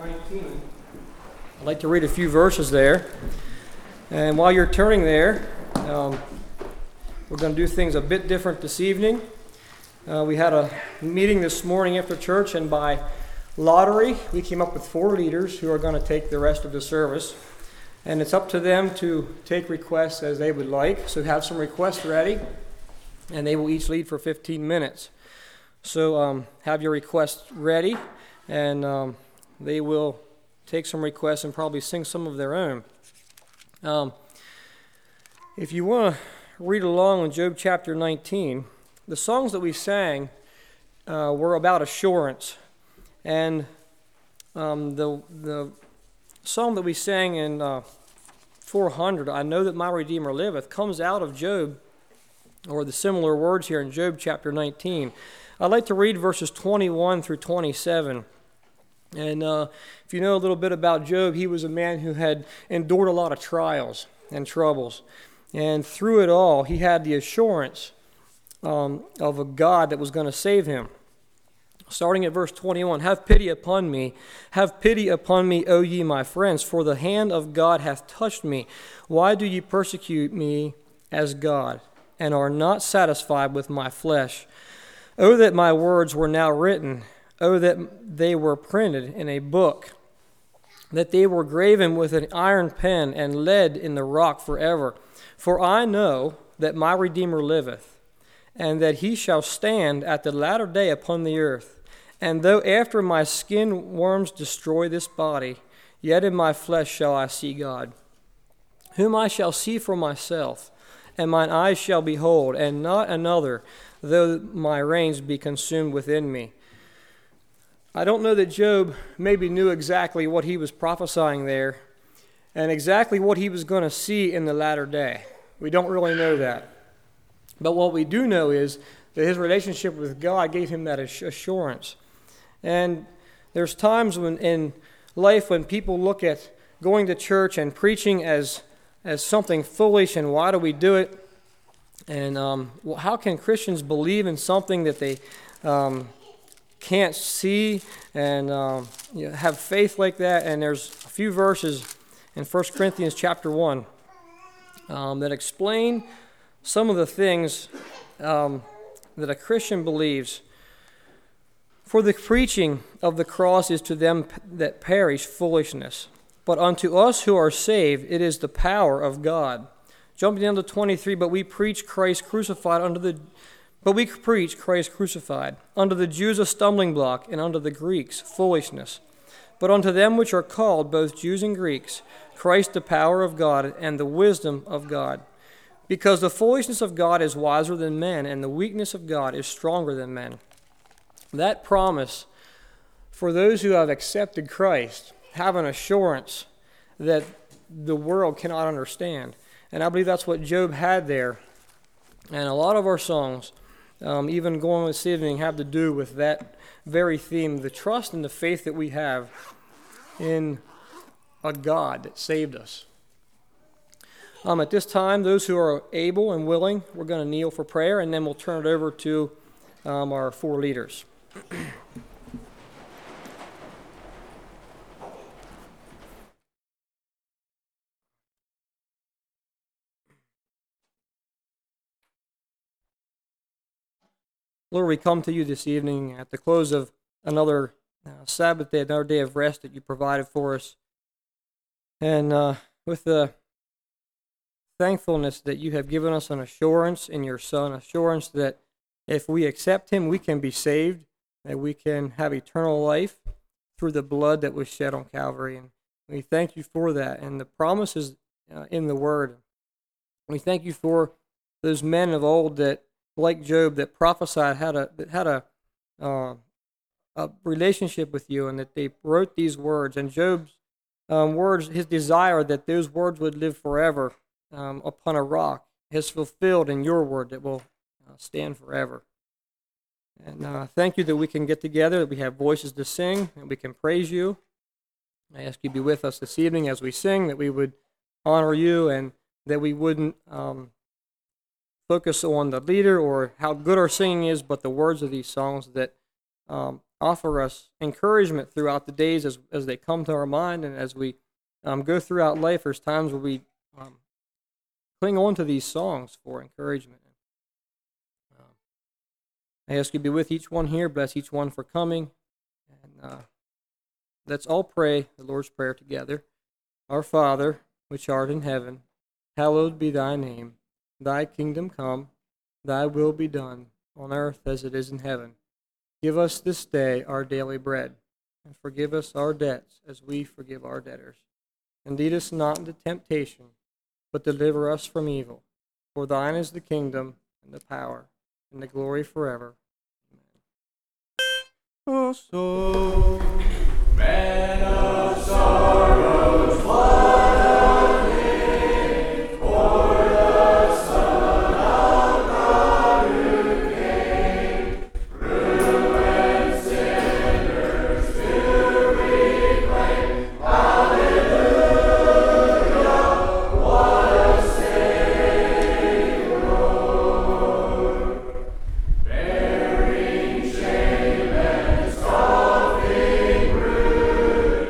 19. I'd like to read a few verses there. And while you're turning there, we're going to do things a bit different this evening. We had a meeting this morning after church, and by lottery, we came up with 4 leaders who are going to take the rest of the service. And it's up to them to take requests as they would like. So have some requests ready, and they will each lead for 15 minutes. So have your requests ready, and they will take some requests and probably sing some of their own. If you want to read along in Job chapter 19, the songs that we sang were about assurance. And the song that we sang in 400, I know that my Redeemer liveth, comes out of Job, or the similar words here in Job chapter 19. I'd like to read verses 21 through 27. And if you know a little bit about Job, he was a man who had endured a lot of trials and troubles. And through it all, he had the assurance of a God that was going to save him. Starting at verse 21, have pity upon me, O ye my friends, for the hand of God hath touched me. Why do ye persecute me as God, and are not satisfied with my flesh? O that my words were now written, O that they were printed in a book, that they were graven with an iron pen and lead in the rock forever. For I know that my Redeemer liveth, and that he shall stand at the latter day upon the earth. And though after my skin worms destroy this body, yet in my flesh shall I see God, whom I shall see for myself, and mine eyes shall behold, and not another, though my reins be consumed within me. I don't know that Job maybe knew exactly what he was prophesying there, and exactly what he was going to see in the latter day. We don't really know that. But what we do know is that his relationship with God gave him that assurance. And there's times when in life when people look at going to church and preaching as something foolish, and why do we do it? And how can Christians believe in something that they can't see and have faith like that? And there's a few verses in 1 Corinthians chapter 1 that explain some of the things that a Christian believes. For the preaching of the cross is to them that perish foolishness, but unto us who are saved it is the power of God. Jumping down to 23, but we preach Christ crucified unto the Jews a stumbling block, and unto the Greeks foolishness. But unto them which are called, both Jews and Greeks, Christ the power of God and the wisdom of God. Because the foolishness of God is wiser than men, and the weakness of God is stronger than men. That promise for those who have accepted Christ have an assurance that the world cannot understand. And I believe that's what Job had there. And a lot of our songs, even going this evening, have to do with that very theme, the trust and the faith that we have in a God that saved us. At this time, those who are able and willing, we're going to kneel for prayer, and then we'll turn it over to our 4 leaders. Lord, we come to you this evening at the close of another Sabbath day, another day of rest that you provided for us. And with the thankfulness that you have given us an assurance in your Son, assurance that if we accept him, we can be saved, that we can have eternal life through the blood that was shed on Calvary. And we thank you for that and the promises in the Word. We thank you for those men of old that, like Job, that prophesied, had a relationship with you, and that they wrote these words. And Job's words, his desire that those words would live forever upon a rock, is fulfilled in your word that will stand forever. And thank you that we can get together, that we have voices to sing, and we can praise you. I ask you to be with us this evening as we sing, that we would honor you, and that we wouldn't focus on the leader or how good our singing is, but the words of these songs, that offer us encouragement throughout the days as they come to our mind, and as we go throughout life. There's times where we cling on to these songs for encouragement. I ask you to be with each one here. Bless each one for coming. And let's all pray the Lord's Prayer together. Our Father, which art in heaven, hallowed be thy name. Thy kingdom come, thy will be done, on earth as it is in heaven. Give us this day our daily bread, and forgive us our debts as we forgive our debtors. And lead us not into temptation, but deliver us from evil. For thine is the kingdom, and the power, and the glory forever. Amen. Oh, so man of sorrows, what a name for the Son of God who came, ruined sinners to reclaim. Hallelujah, what a Savior, bearing shame and scoffing rude.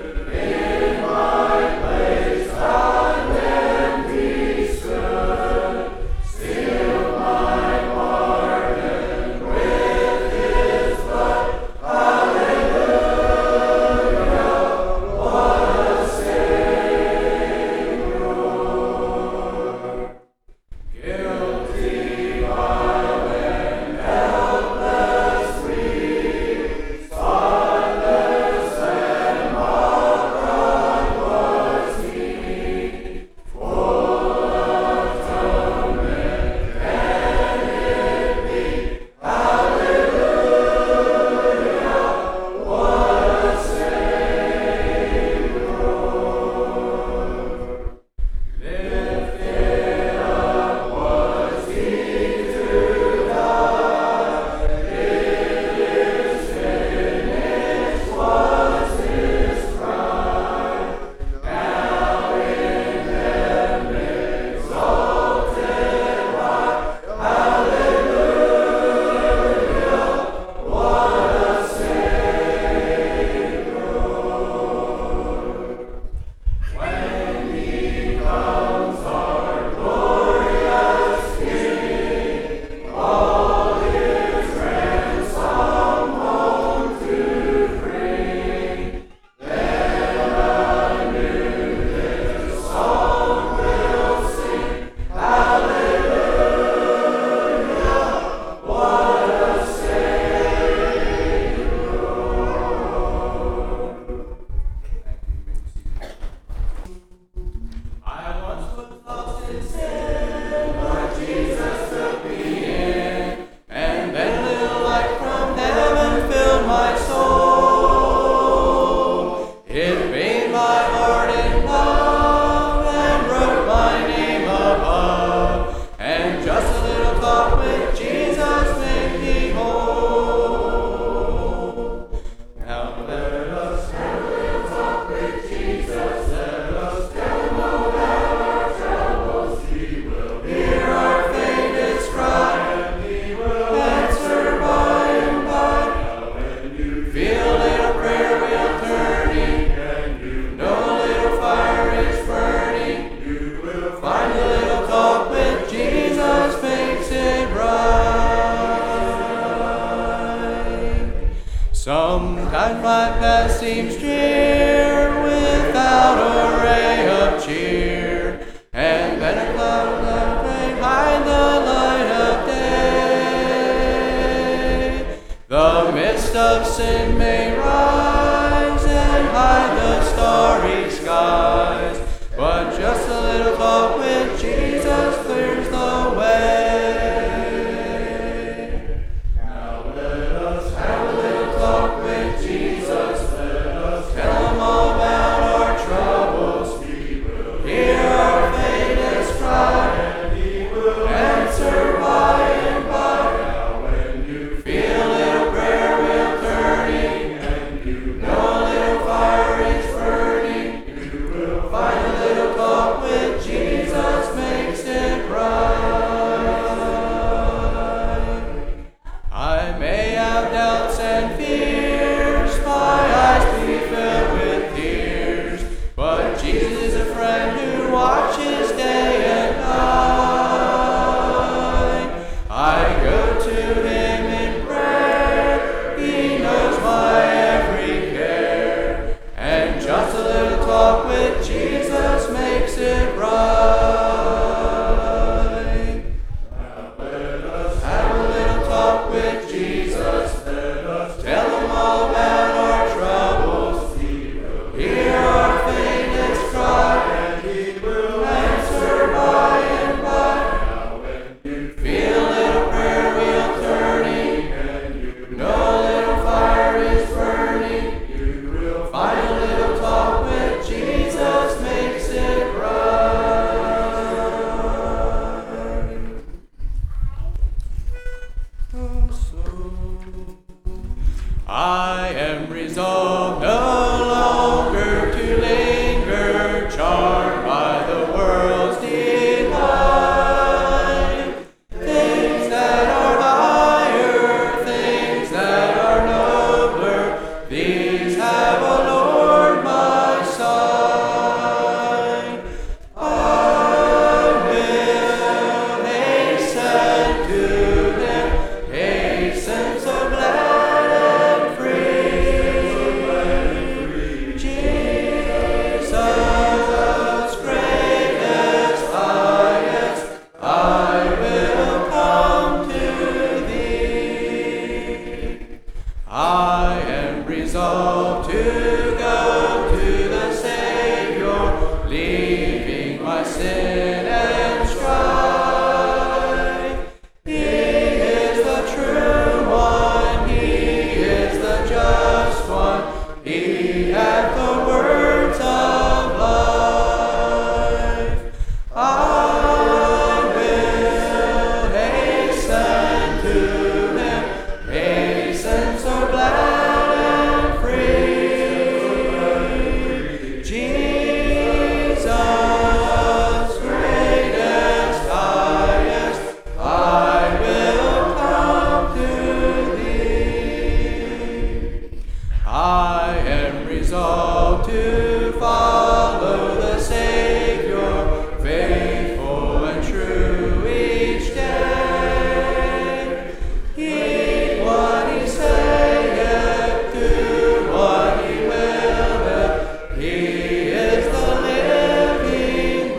to follow the Savior, faithful and true each day. Heed what he saith, do what he willeth. He is the living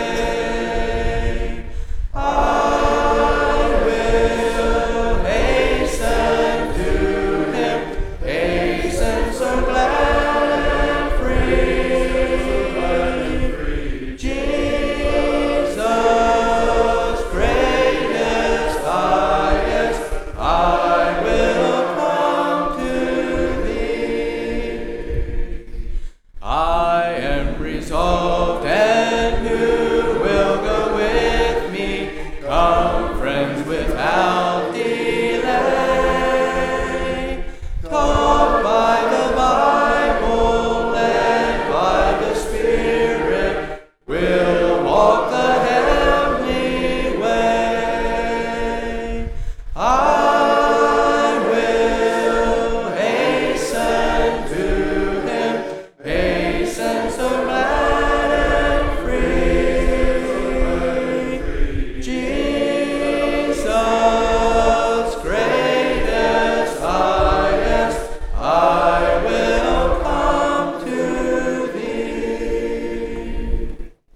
way. I will hasten to him, hasten so glad and free. Jesus, greatest, highest, I will come to thee. I am resolved, and who will go with me? Come, friends, without delay. Taught by the Bible, led by the Spirit, we'll walk the heavenly way. I will hasten to him, hasten so glad and free. Jesus, greatest, highest, I will come to thee.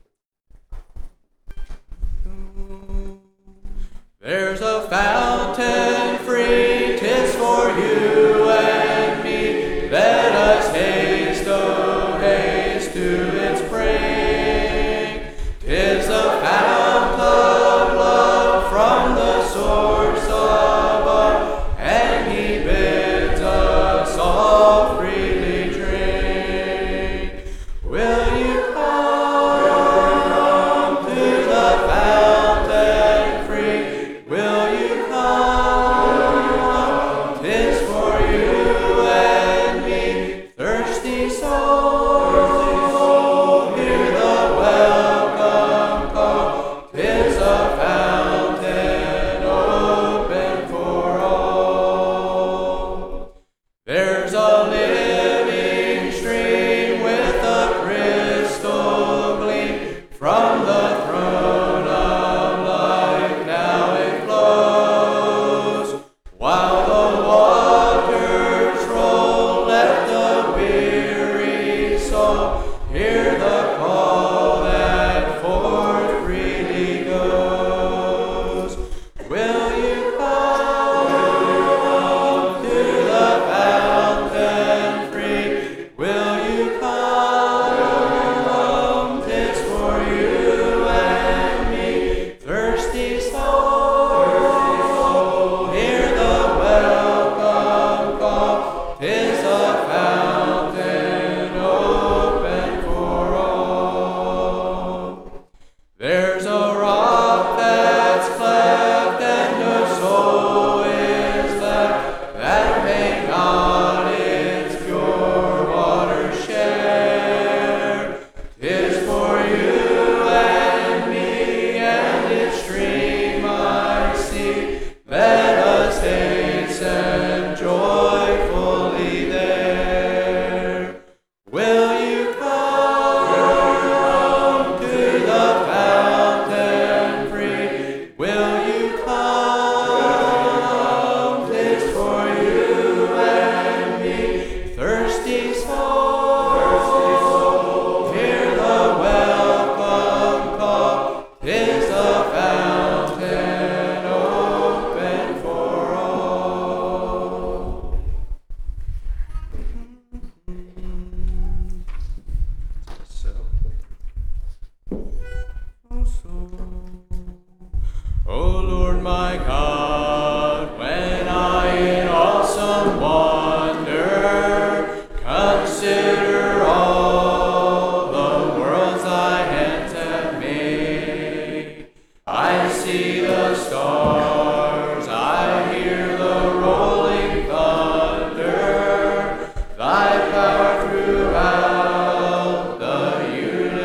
There's a fountain free, 'tis for you and me. Let us haste, oh haste to its spring. 'Tis a fount of love from the source above, and he bids us all freely drink. Will you come to the fountain free? Will you come? 'Tis for you and me, thirsty soul. Hear the welcome call. 'Tis a fountain open for all. There's a living stream with a crystal gleam from the throne of life. Now it flows. While the waters roll, let the weary soul hear the call that forth freely goes. Will you come to the fountain free? Will you come? 'Tis for you and me, thirsty soul. Hear the welcome call. 'Tis a fountain open for all. There's a rock that's cleft, and no soul is left that may not its pure water share. 'Tis for you and me, and its stream I see. Let us hasten joyfully there. Will you come to the fountain free? Will you come? 'Tis for you and me, thirsty soul. Hear the welcome call. 'Tis a fountain open for all. O Lord my God, when I in awesome wonder consider all the worlds thy hands have made, I see the stars, I hear the rolling thunder, thy power throughout the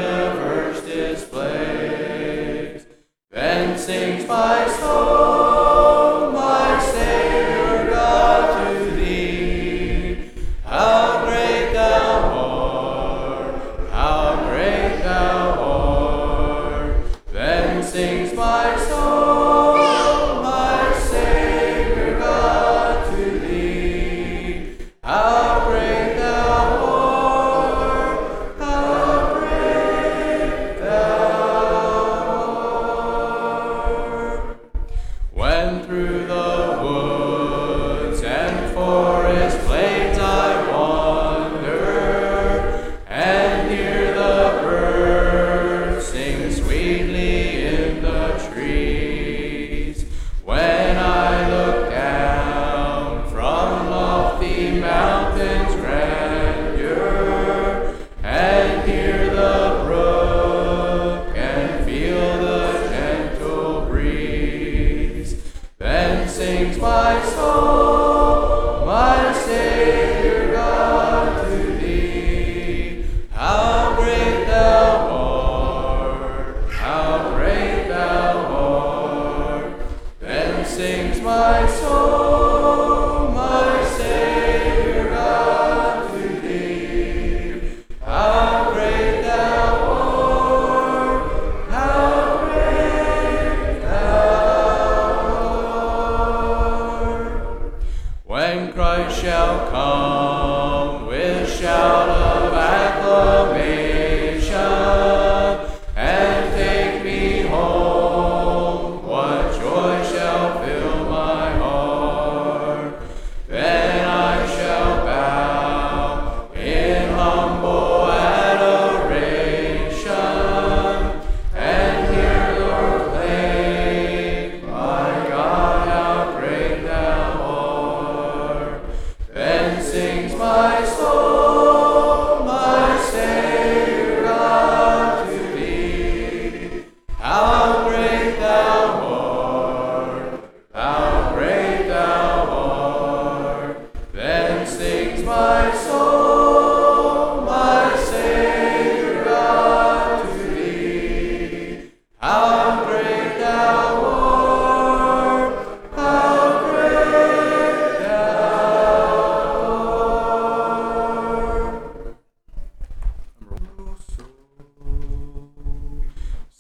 universe displays. Then sings my soul.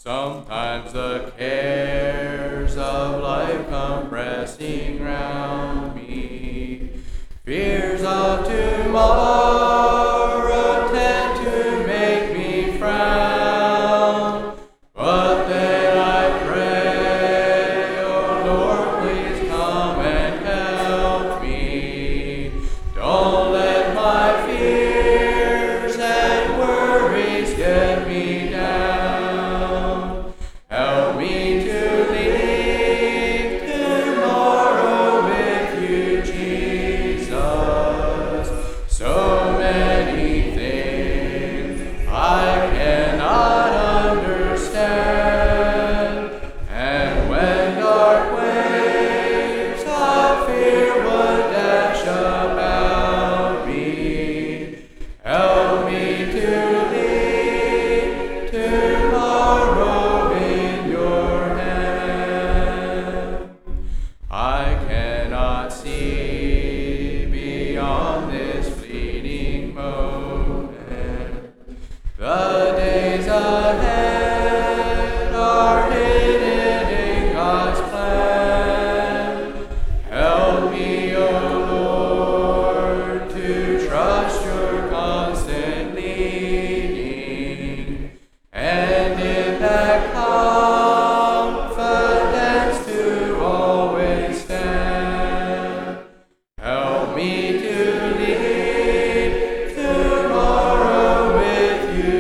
Sometimes the cares of life come pressing round me. Fears of tomorrow tend to make me frown. But then I pray, oh Lord, please come and help me. Don't let my fears and worries get me down. Help me to leave tomorrow with you, Jesus. So many things I cannot understand, and when dark waves of fear would dash about me, help me to leave tomorrow in your hand. I cannot see beyond this fleeting moment. The days ahead are hidden in God's plan. Help me, O Lord, to trust your constant leading, and in that confidence to always stand. Help me to lead tomorrow with you,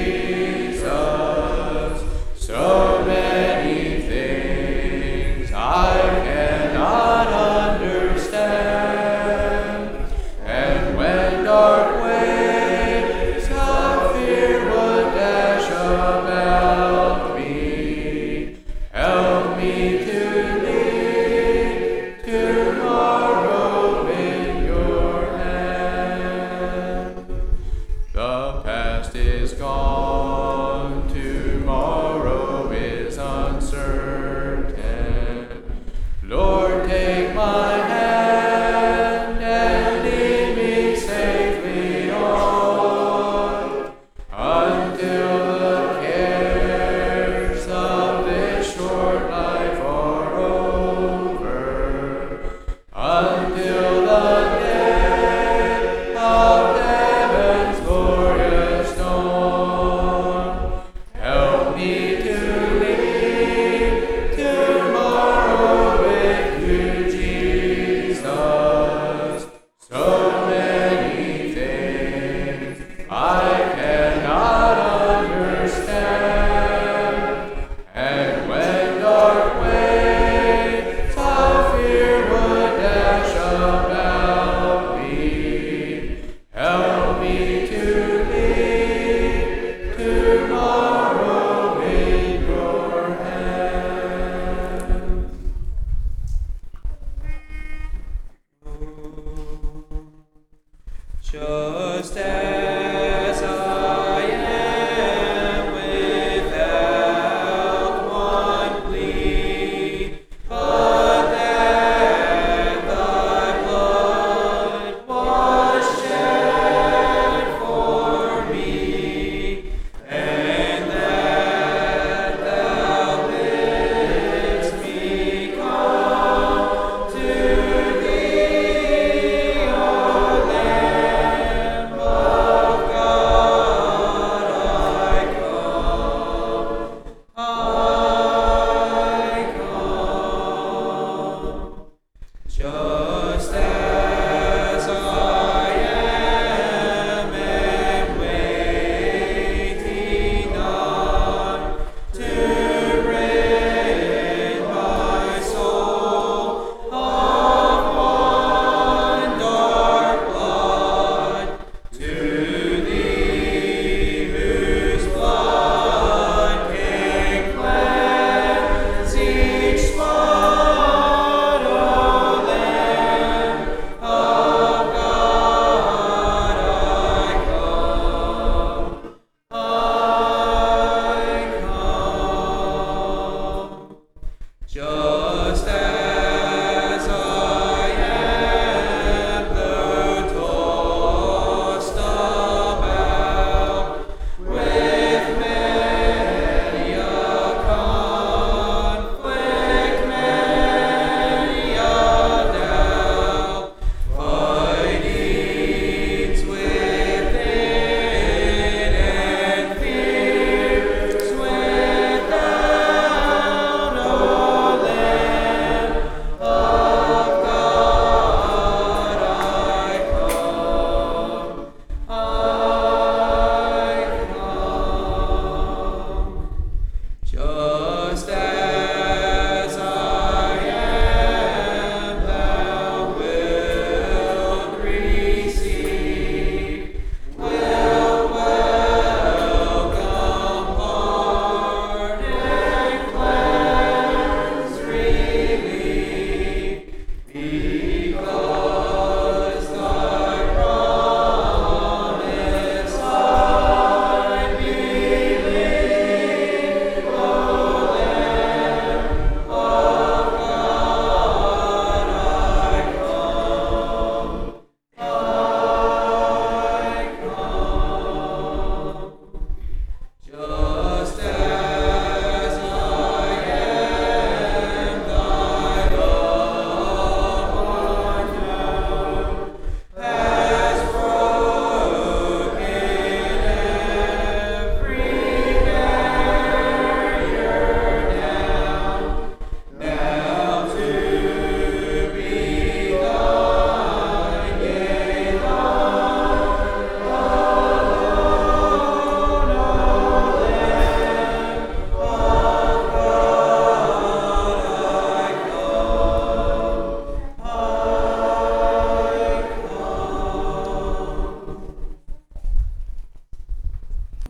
Jesus. So many things I cannot understand, and when dark waves of fear would dash about me, help me to lead tomorrow in your hand. The past is gone, tomorrow is uncertain. Lord, take my hand and lead me safely on, until the cares of this short life are over, until the day of heaven's glorious dawn.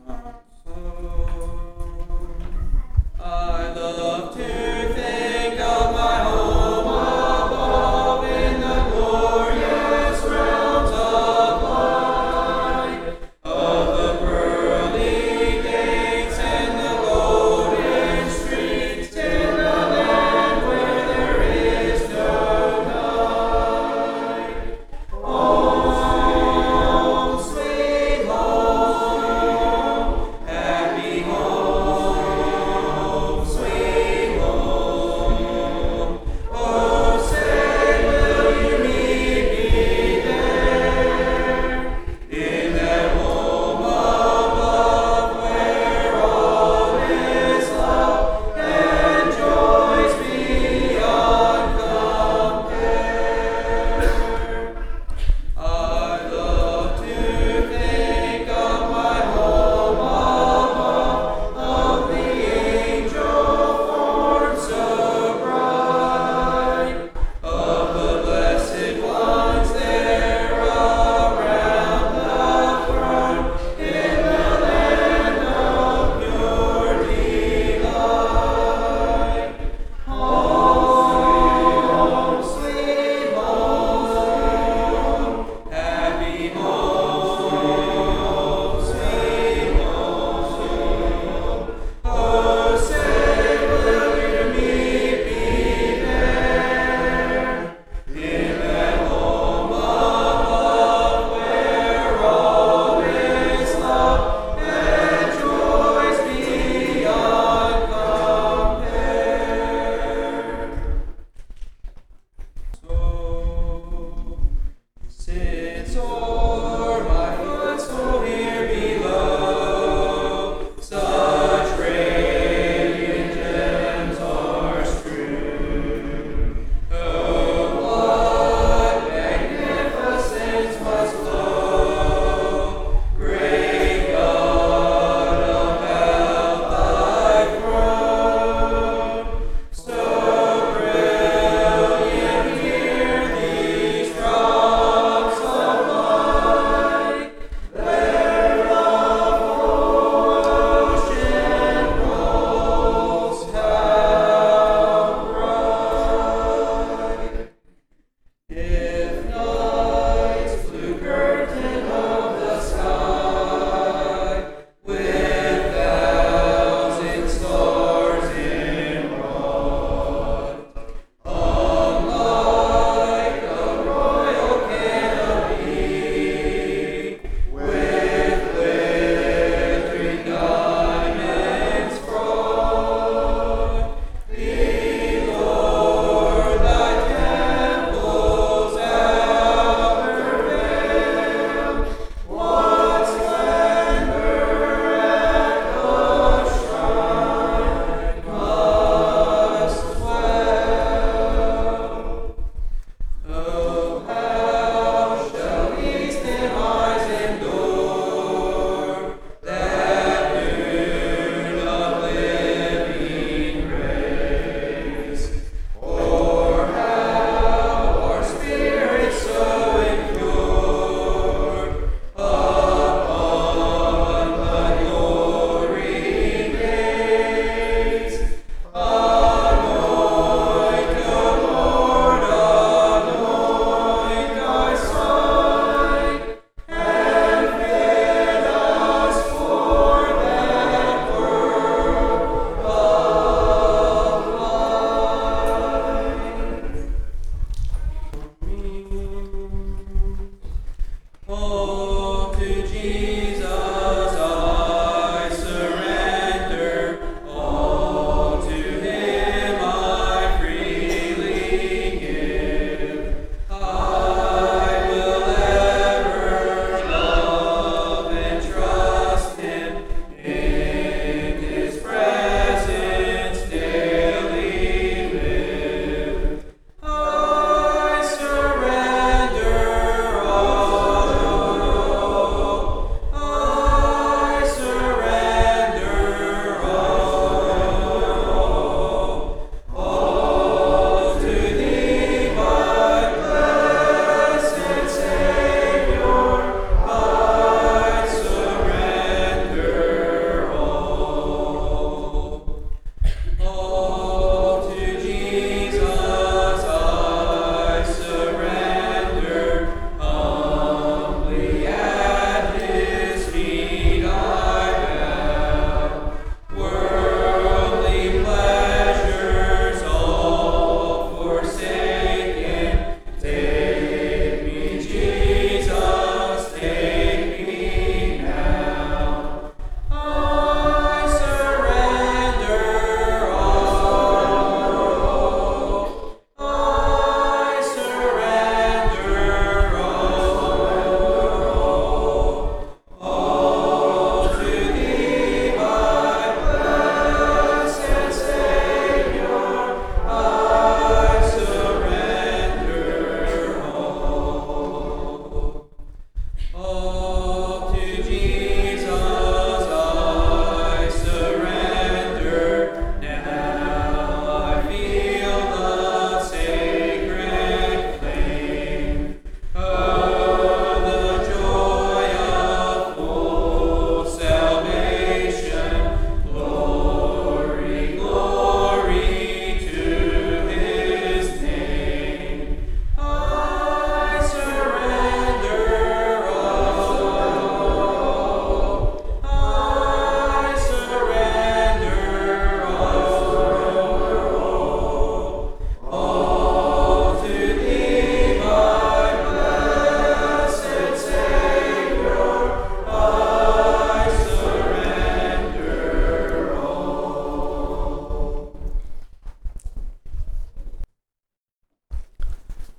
I love to think of my home above in the glorious realms of light, of the pearly gates and the golden streets in the land where there is no night. Home, sweet home,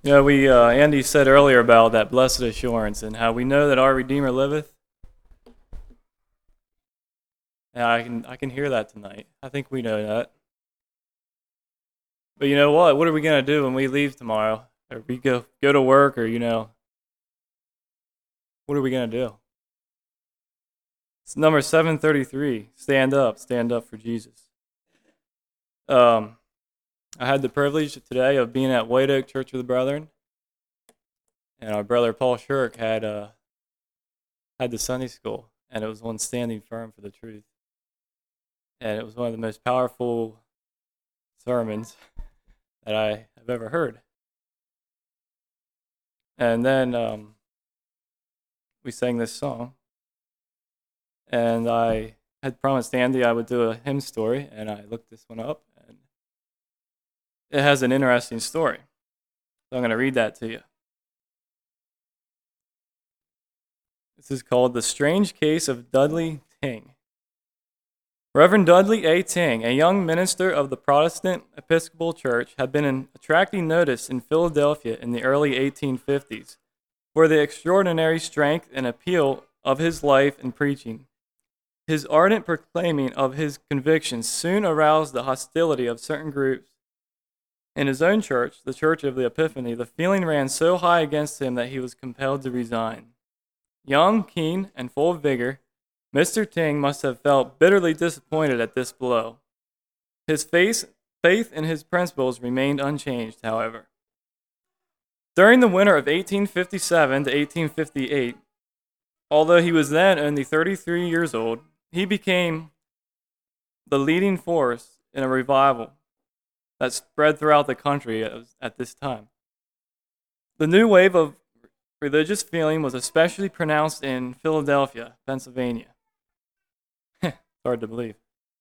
Andy said earlier about that blessed assurance and how we know that our Redeemer liveth. And I can hear that tonight. I think we know that. But you know what? What are we going to do when we leave tomorrow? Or we go to work, or what are we going to do? It's number 733. Stand up for Jesus. I had the privilege today of being at White Oak Church of the Brethren, and our brother Paul Shirk had the Sunday school, and it was on Standing Firm for the Truth. And it was one of the most powerful sermons that I have ever heard. And then we sang this song, and I had promised Andy I would do a hymn story, and I looked this one up, and it has an interesting story. So I'm going to read that to you. This is called The Strange Case of Dudley Tyng. Reverend Dudley A. Tyng, a young minister of the Protestant Episcopal Church, had been attracting notice in Philadelphia in the early 1850s for the extraordinary strength and appeal of his life and preaching. His ardent proclaiming of his convictions soon aroused the hostility of certain groups. In his own church, the Church of the Epiphany, the feeling ran so high against him that he was compelled to resign. Young, keen, and full of vigor, Mr. Tyng must have felt bitterly disappointed at this blow. His faith in his principles remained unchanged, however. During the winter of 1857 to 1858, although he was then only 33 years old, he became the leading force in a revival that spread throughout the country at this time. The new wave of religious feeling was especially pronounced in Philadelphia, Pennsylvania. Hard to believe.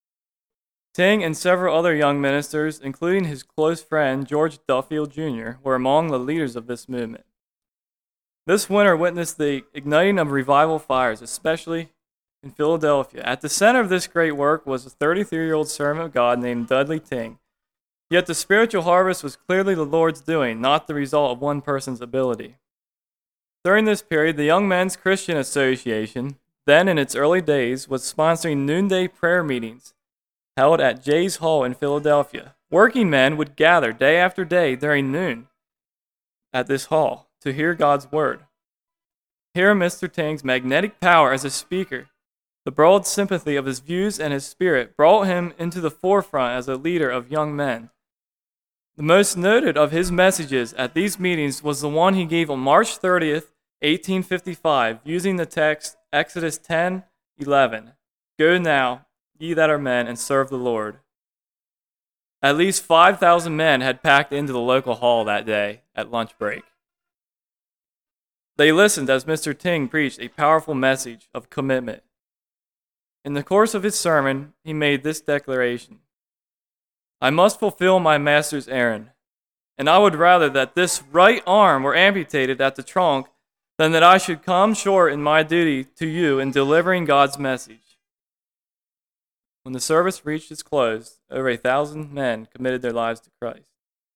Tyng and several other young ministers, including his close friend George Duffield Jr., were among the leaders of this movement. This winter witnessed the igniting of revival fires, especially in Philadelphia. At the center of this great work was a 33-year-old servant of God named Dudley Tyng. Yet the spiritual harvest was clearly the Lord's doing, not the result of one person's ability. During this period, the Young Men's Christian Association, then in its early days, was sponsoring noonday prayer meetings held at Jay's Hall in Philadelphia. Working men would gather day after day during noon at this hall to hear God's word. Here, Mr. Tyng's magnetic power as a speaker, the broad sympathy of his views and his spirit brought him into the forefront as a leader of young men. The most noted of his messages at these meetings was the one he gave on March 30th, 1855, using the text Exodus 10:11. Go now, ye that are men, and serve the Lord. At least 5,000 men had packed into the local hall that day at lunch break. They listened as Mr. Tyng preached a powerful message of commitment. In the course of his sermon, he made this declaration: I must fulfill my master's errand, and I would rather that this right arm were amputated at the trunk than that I should come short in my duty to you in delivering God's message. When the service reached its close, over 1,000 men committed their lives to Christ.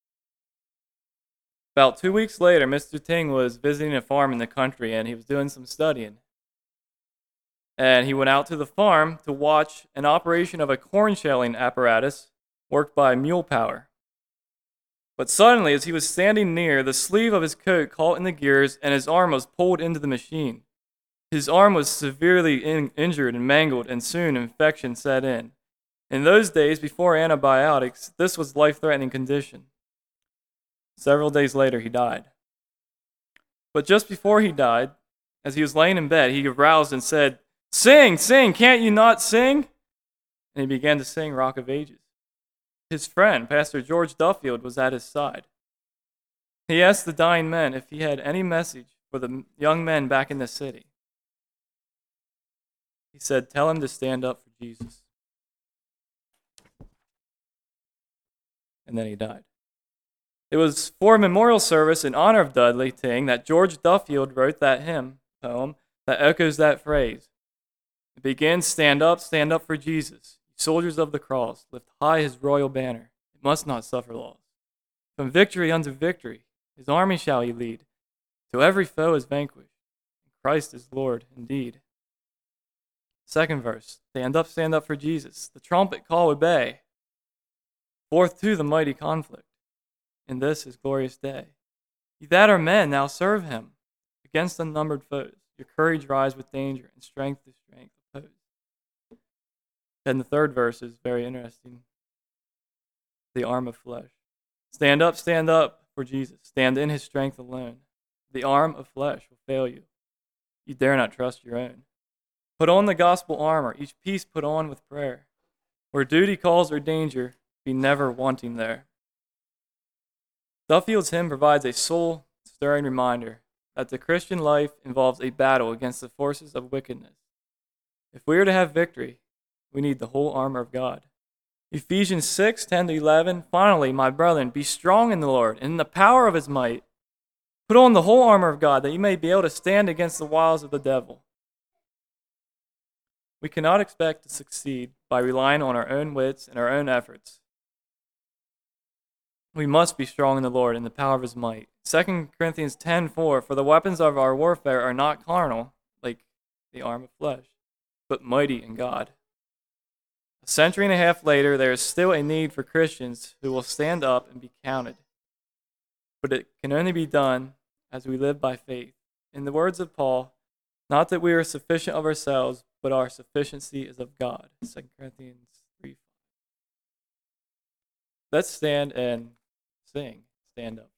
About 2 weeks later, Mr. Tyng was visiting a farm in the country, and he was doing some studying. And he went out to the farm to watch an operation of a corn shelling apparatus worked by mule power. But suddenly, as he was standing near, the sleeve of his coat caught in the gears and his arm was pulled into the machine. His arm was severely injured and mangled, and soon infection set in. In those days, before antibiotics, this was a life-threatening condition. Several days later, he died. But just before he died, as he was laying in bed, he aroused and said, Sing, sing, can't you not sing? And he began to sing Rock of Ages. His friend, Pastor George Duffield, was at his side. He asked the dying men if he had any message for the young men back in the city. He said, tell him to stand up for Jesus. And then he died. It was for a memorial service in honor of Dudley Tyng that George Duffield wrote that hymn poem that echoes that phrase. It begins, stand up for Jesus. Soldiers of the cross, lift high his royal banner. It must not suffer loss. From victory unto victory, His army shall he lead, till every foe is vanquished. Christ is Lord indeed. Second verse, stand up for Jesus. The trumpet call obey. Forth to the mighty conflict, in this his glorious day. Ye that are men, now serve him. Against unnumbered foes, your courage rise with danger, and strength to strength oppose. And the third verse is very interesting. The arm of flesh. Stand up for Jesus. Stand in his strength alone. The arm of flesh will fail you. You dare not trust your own. Put on the gospel armor, each piece put on with prayer. Where duty calls or danger, be never wanting there. Duffield's hymn provides a soul-stirring reminder that the Christian life involves a battle against the forces of wickedness. If we are to have victory, we need the whole armor of God. Ephesians 6:10-11, finally, my brethren, be strong in the Lord and in the power of his might. Put on the whole armor of God that you may be able to stand against the wiles of the devil. We cannot expect to succeed by relying on our own wits and our own efforts. We must be strong in the Lord and the power of his might. 2 Corinthians 10:4, for the weapons of our warfare are not carnal, like the arm of flesh, but mighty in God. A century and a half later, there is still a need for Christians who will stand up and be counted. But it can only be done as we live by faith. In the words of Paul, not that we are sufficient of ourselves, but our sufficiency is of God. 2 Corinthians 3:5. Let's stand and sing. Stand up.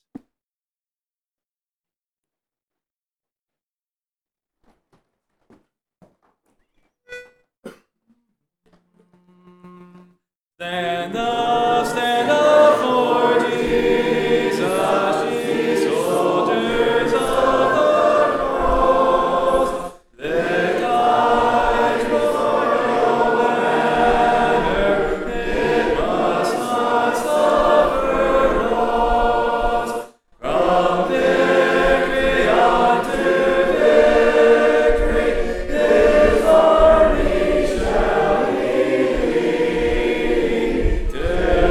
Stand up for Jesus, ye soldiers of the cross. They died for your banner, it must not suffer loss. From victory unto victory, his army shall he lead.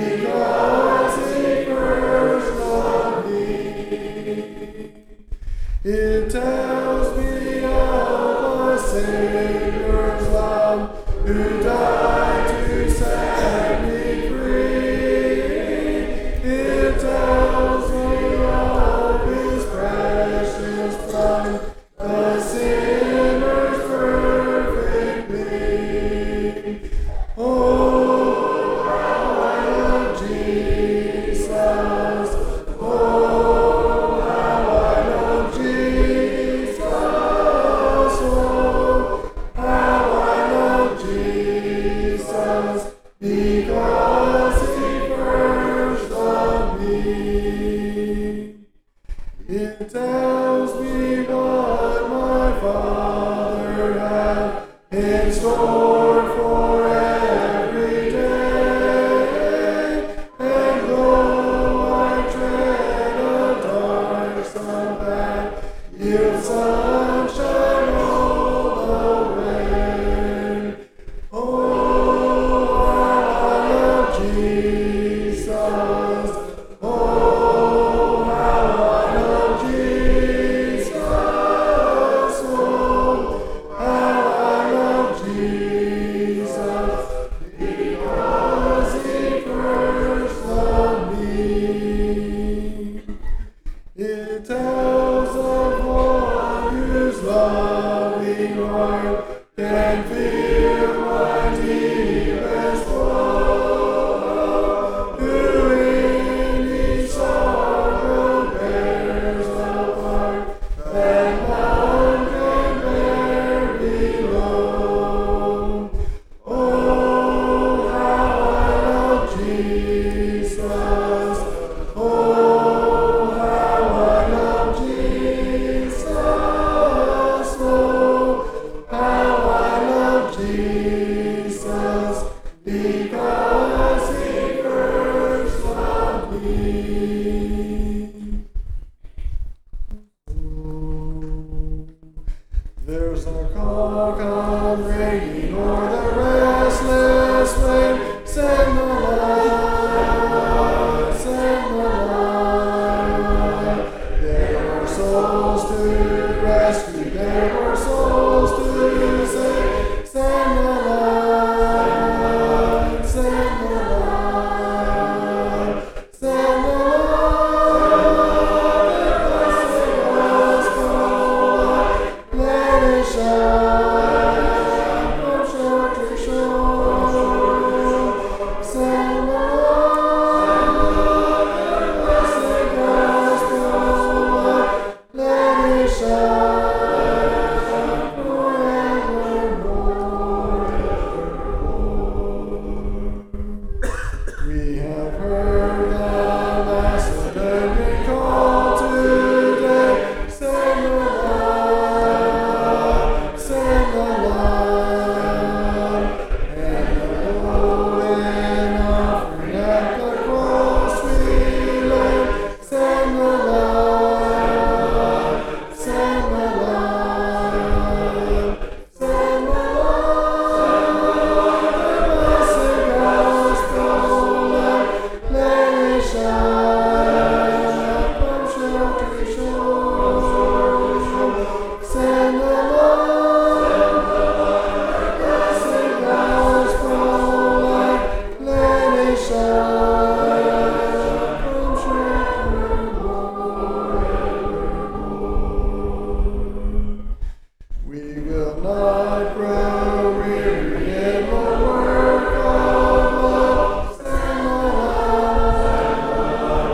because he first loved me. It tells me of a Savior's love who died to set me free. It tells me of his precious blood, the sinner's perfect plea. Oh, how I love Jesus. Oh, how I love Jesus. Oh, how I love Jesus, because he first loved me. It tells me what my Father had in store for every day. And though I tread a darksome path, yield sunshine all the way. Oh, how I love Jesus. Oh, how I love Jesus. Oh, how I love Jesus, because he first loved me. It tells of one whose loving heart can feel my deepest woe, who in each sorrow bears the part that none can bear below. Oh, how I love Jesus. Oh, how I love Jesus. Oh, how I love Jesus, because he first loved me. There's a call come ringing o'er the restless wind. Send the light, send the light. There are souls to rescue, there are souls to save. Send the light, send the light, send the light. The gospel light, let it shine from shore to shore. Send the light, the gospel light, let it shine forevermore. We have heard the Macedonian call today. Send the light, send the light, and the golden offering at the cross we lay. Send the light, send the light, send the light, the blessed gospel light, let it shine from shore to shore. Send the light, blessed gospel light, let it shine from shore to shore. We will not grow weary in the work of love. Send the light,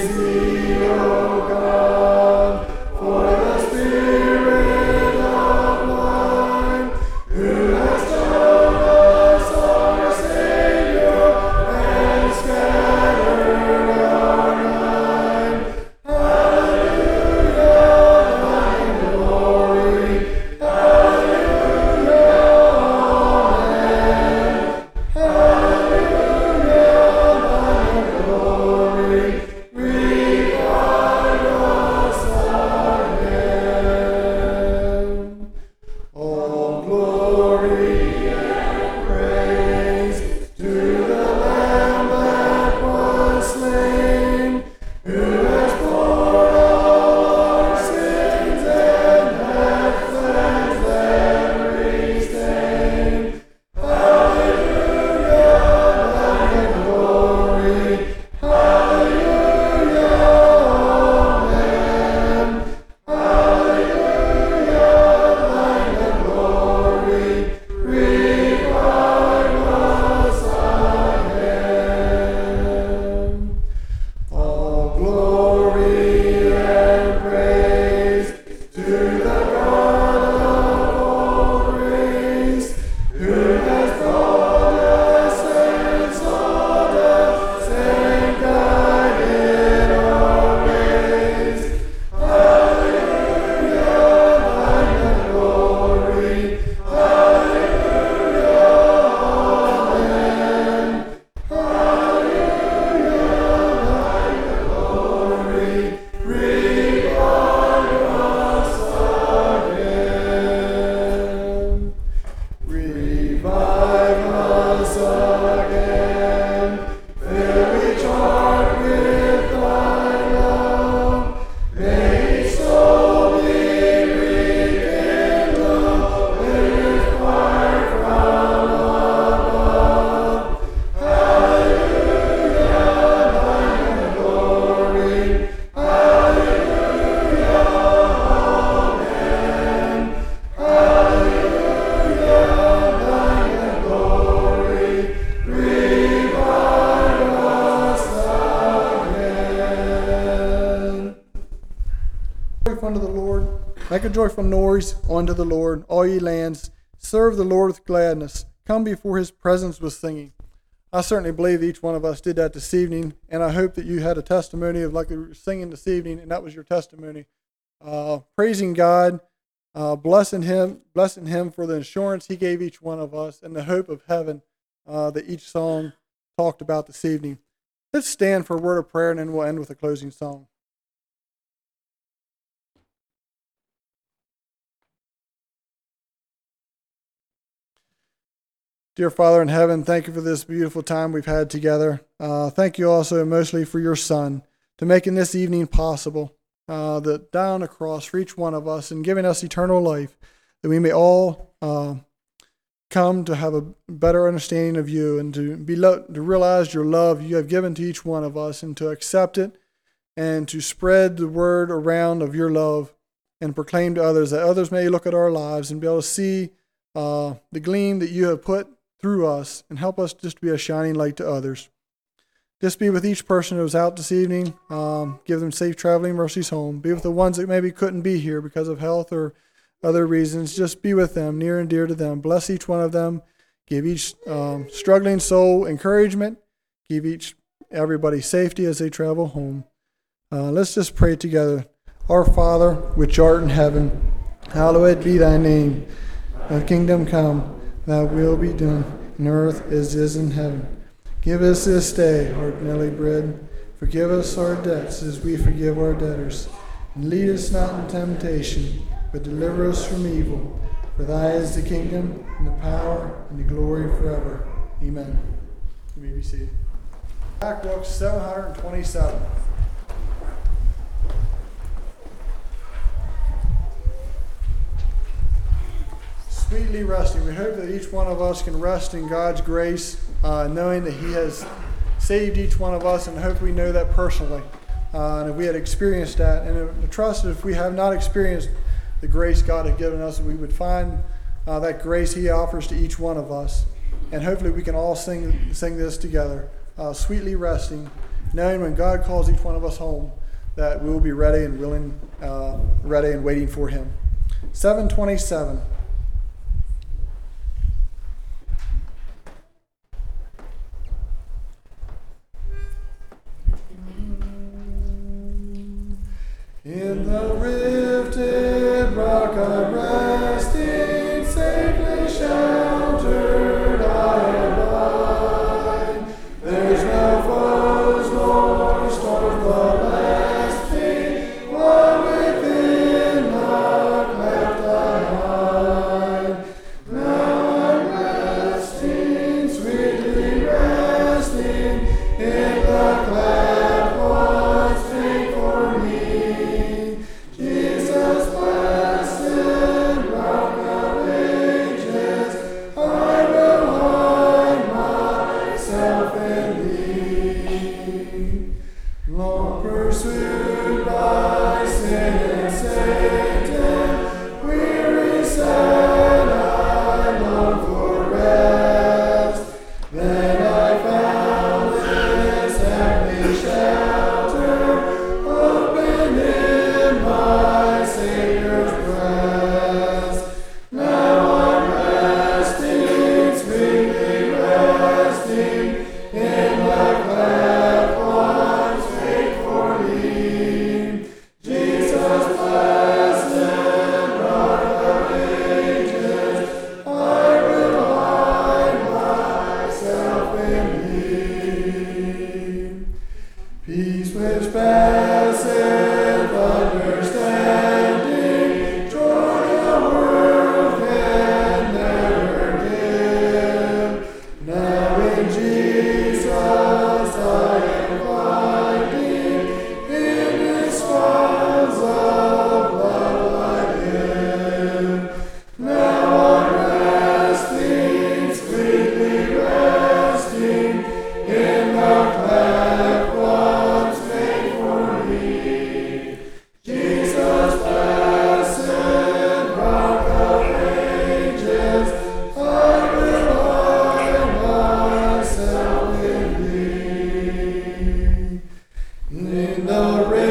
Unto the Lord, make a joyful noise unto the Lord, all ye lands. Serve the Lord with gladness. Come before his presence with singing. I certainly believe each one of us did that this evening, and I hope that you had a testimony of like we were singing this evening, and that was your testimony. Praising God, blessing him for the assurance he gave each one of us, and the hope of heaven that each song talked about this evening. Let's stand for a word of prayer, and then we'll end with a closing song. Dear Father in heaven, thank you for this beautiful time we've had together. Thank you also mostly for your Son, to making this evening possible, that died on the cross for each one of us and giving us eternal life, that we may all come to have a better understanding of you and to realize your love you have given to each one of us, and to accept it and to spread the word around of your love and proclaim to others, that others may look at our lives and be able to see the gleam that you have put through us, and help us just to be a shining light to others. Just be with each person who was out this evening. Give them safe traveling mercies home. Be with the ones that maybe couldn't be here because of health or other reasons. Just be with them, near and dear to them. Bless each one of them. Give each struggling soul encouragement. Give everybody safety as they travel home. Let's just pray together. Our Father, which art in heaven, hallowed be thy name. Thy kingdom come, thy will be done, in earth as it is in heaven. Give us this day our daily bread. Forgive us our debts as we forgive our debtors. And lead us not into temptation, but deliver us from evil. For thy is the kingdom, and the power, and the glory forever. Amen. You may be seated. Back book 727. Sweetly resting. We hope that each one of us can rest in God's grace, knowing that he has saved each one of us, and hope we know that personally. And if we had experienced that, and I trust that if we have not experienced the grace God has given us, we would find that grace he offers to each one of us. And hopefully we can all sing this together. Sweetly resting knowing when God calls each one of us home that we will be ready and willing, ready and waiting for him. 727. In the rifted rock I'm resting, safely sheltered I abide. There's no foes nor storms molest me, while within the cleft I hide. Now I'm resting, sweetly resting, in the cleft once made for me. Jesus, blessed rock of ages, I will hide myself in thee. Long pursued by sin and Satan, weary, sad, I long for rest. Then I found this heavenly shelter, open in my Savior's breast. Now I'm resting, sweetly resting, in the cleft once made for me. Jesus, blessed rock of ages, I will hide myself in thee. Peace which passeth understanding, joy the world can never give. Now in Jesus I am finding, in his smiles of love I live. Now I'm resting, sweetly resting, in the cleft once made for me. Jesus, blessed rock of ages, I will hide myself in thee. In the